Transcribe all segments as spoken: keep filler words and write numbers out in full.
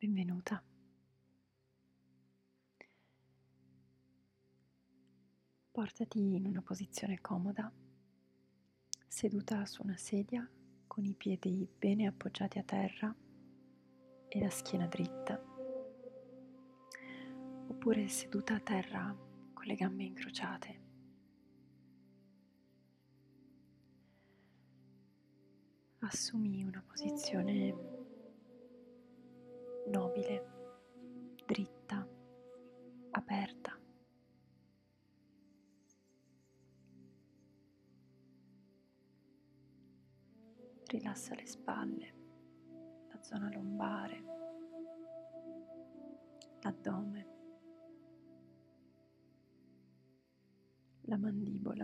Benvenuta. Portati in una posizione comoda, seduta su una sedia con i piedi bene appoggiati a terra e la schiena dritta, oppure seduta a terra con le gambe incrociate. Assumi una posizione nobile, dritta, aperta. Rilassa le spalle, la zona lombare, l'addome, la mandibola.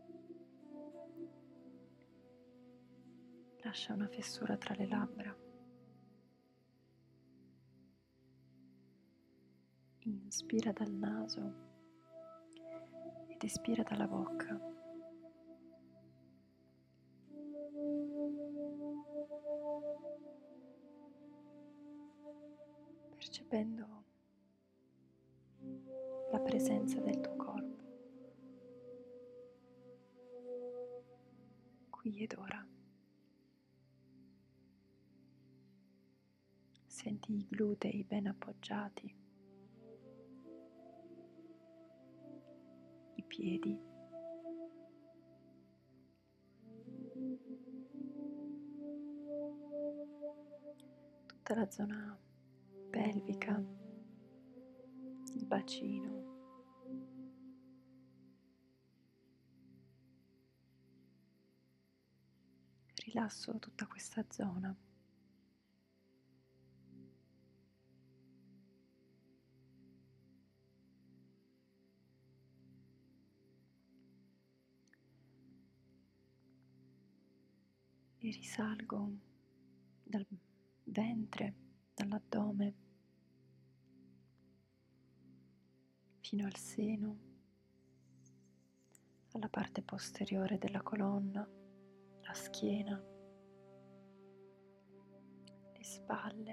Lascia una fessura tra le labbra. Inspira dal naso ed espira dalla bocca. Percependo la presenza del tuo corpo, qui ed ora. Senti i glutei ben appoggiati, i piedi, tutta la zona pelvica, il bacino. Rilasso tutta questa zona. E risalgo dal ventre, dall'addome, fino al seno, alla parte posteriore della colonna, la schiena, le spalle,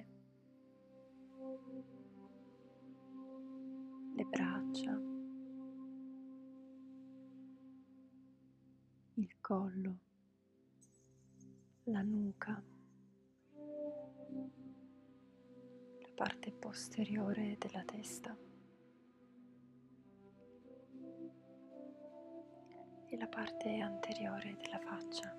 le braccia, il collo, la nuca, la parte posteriore della testa e la parte anteriore della faccia.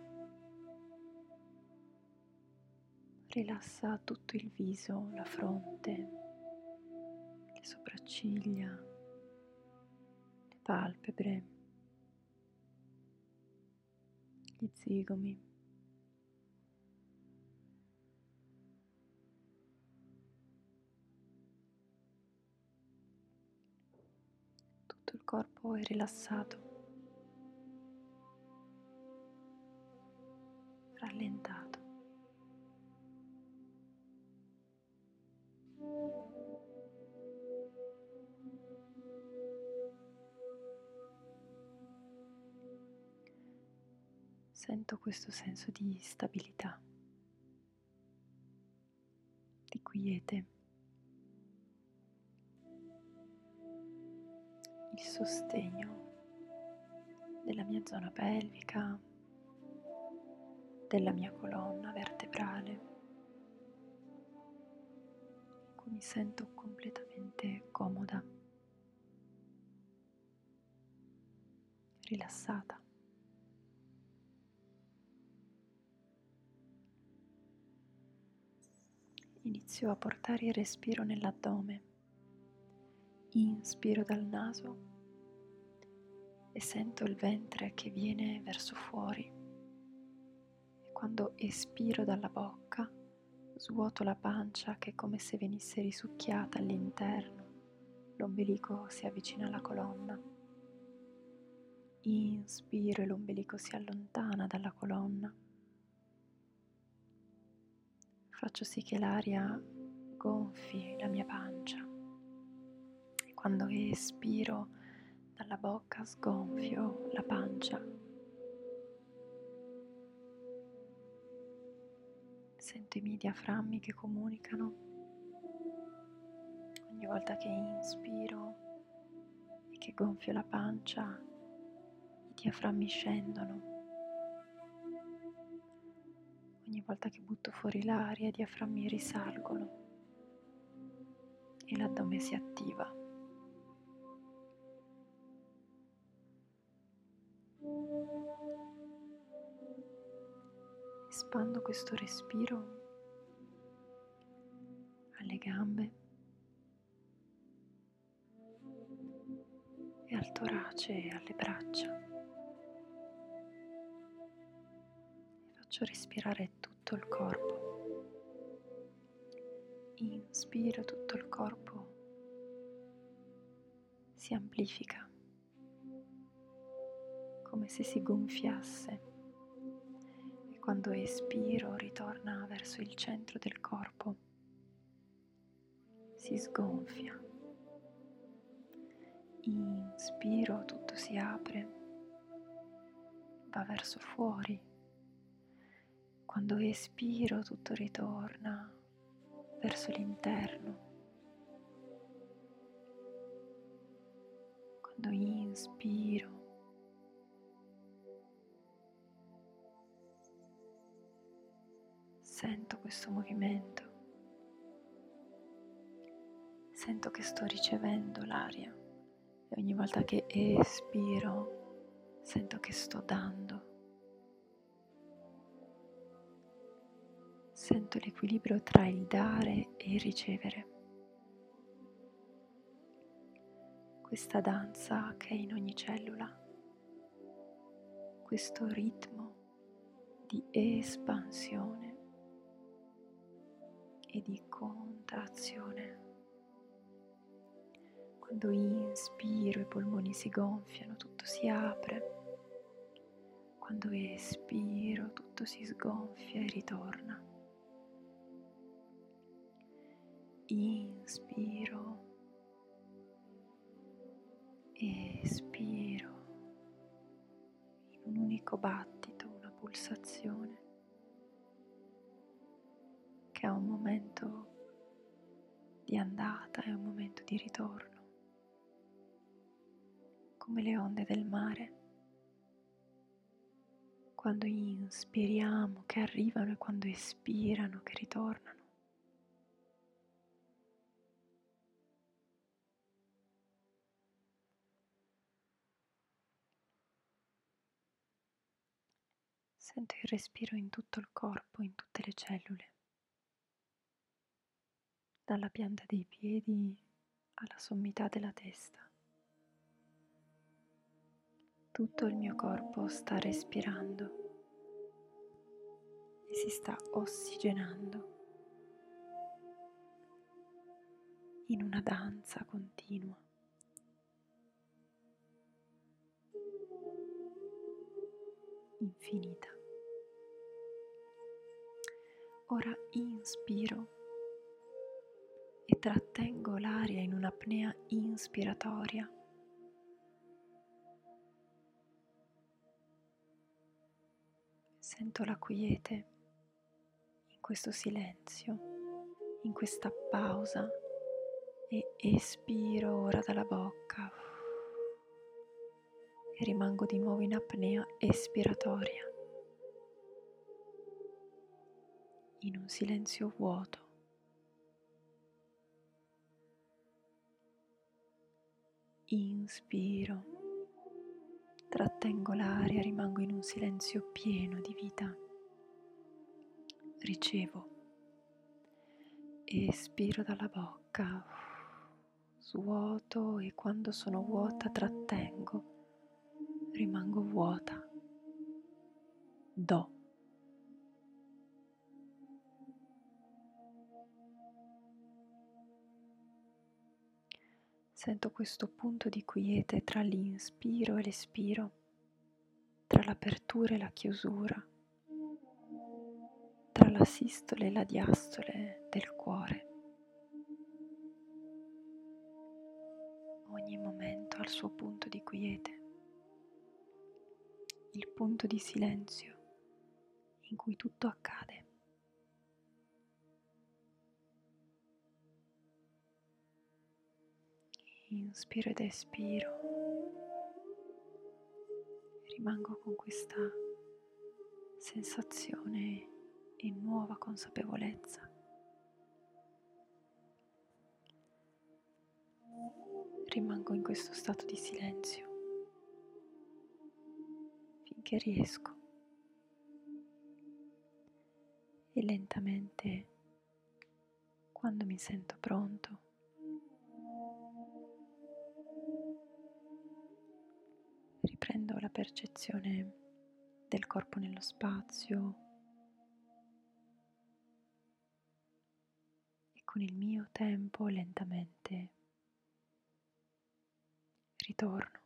Rilassa tutto il viso, la fronte, le sopracciglia, le palpebre, gli zigomi. Tutto il corpo è rilassato, rallentato. Sento questo senso di stabilità, di quiete, il sostegno della mia zona pelvica, della mia colonna vertebrale, in cui mi sento completamente comoda, rilassata. Inizio a portare il respiro nell'addome. Inspiro dal naso e sento il ventre che viene verso fuori. E quando espiro dalla bocca, svuoto la pancia che è come se venisse risucchiata all'interno. L'ombelico si avvicina alla colonna. Inspiro e l'ombelico si allontana dalla colonna. Faccio sì che l'aria gonfi la mia pancia e quando espiro dalla bocca sgonfio la pancia. Sento i miei diaframmi che comunicano Ogni volta che inspiro e che gonfio la pancia, i diaframmi scendono. Ogni volta che butto fuori l'aria, i diaframmi risalgono e l'addome si attiva. Espando questo respiro alle gambe e al torace e alle braccia. E faccio respirare tutto il corpo. Inspiro, tutto il corpo si amplifica, come se si gonfiasse. E quando espiro ritorna verso il centro del corpo, si sgonfia. Inspiro, tutto si apre, va verso fuori. Quando espiro, tutto ritorna verso l'interno. Quando inspiro, sento questo movimento, sento che sto ricevendo l'aria e ogni volta che espiro sento che sto dando. Sento l'equilibrio tra il dare e il ricevere. Questa danza che è in ogni cellula, questo ritmo di espansione e di contrazione. Quando inspiro i polmoni si gonfiano, tutto si apre. Quando espiro tutto si sgonfia e ritorna. Inspiro, espiro, in un unico battito, una pulsazione che ha un momento di andata e un momento di ritorno, come le onde del mare. Quando inspiriamo che arrivano e quando espirano che ritornano. Sento il respiro in tutto il corpo, in tutte le cellule, dalla pianta dei piedi alla sommità della testa. Tutto il mio corpo sta respirando e si sta ossigenando in una danza continua. Infinita. Ora inspiro e trattengo l'aria in un'apnea inspiratoria. Sento la quiete in questo silenzio, in questa pausa e espiro ora dalla bocca e rimango di nuovo in apnea espiratoria, in un silenzio vuoto. Inspiro, trattengo l'aria, rimango in un silenzio pieno di vita. Ricevo, espiro dalla bocca, svuoto e quando sono vuota trattengo, rimango vuota. Do. Sento questo punto di quiete tra l'inspiro e l'espiro, tra l'apertura e la chiusura, tra la sistole e la diastole del cuore. Ogni momento ha il suo punto di quiete, il punto di silenzio in cui tutto accade. inspiro ed espiro, e rimango con questa sensazione e nuova consapevolezza. Rimango in questo stato di silenzio finché riesco, e lentamente, quando mi sento pronto, riprendo la percezione del corpo nello spazio e con il mio tempo lentamente ritorno.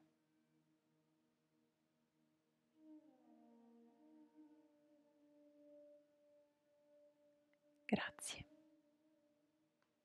Grazie.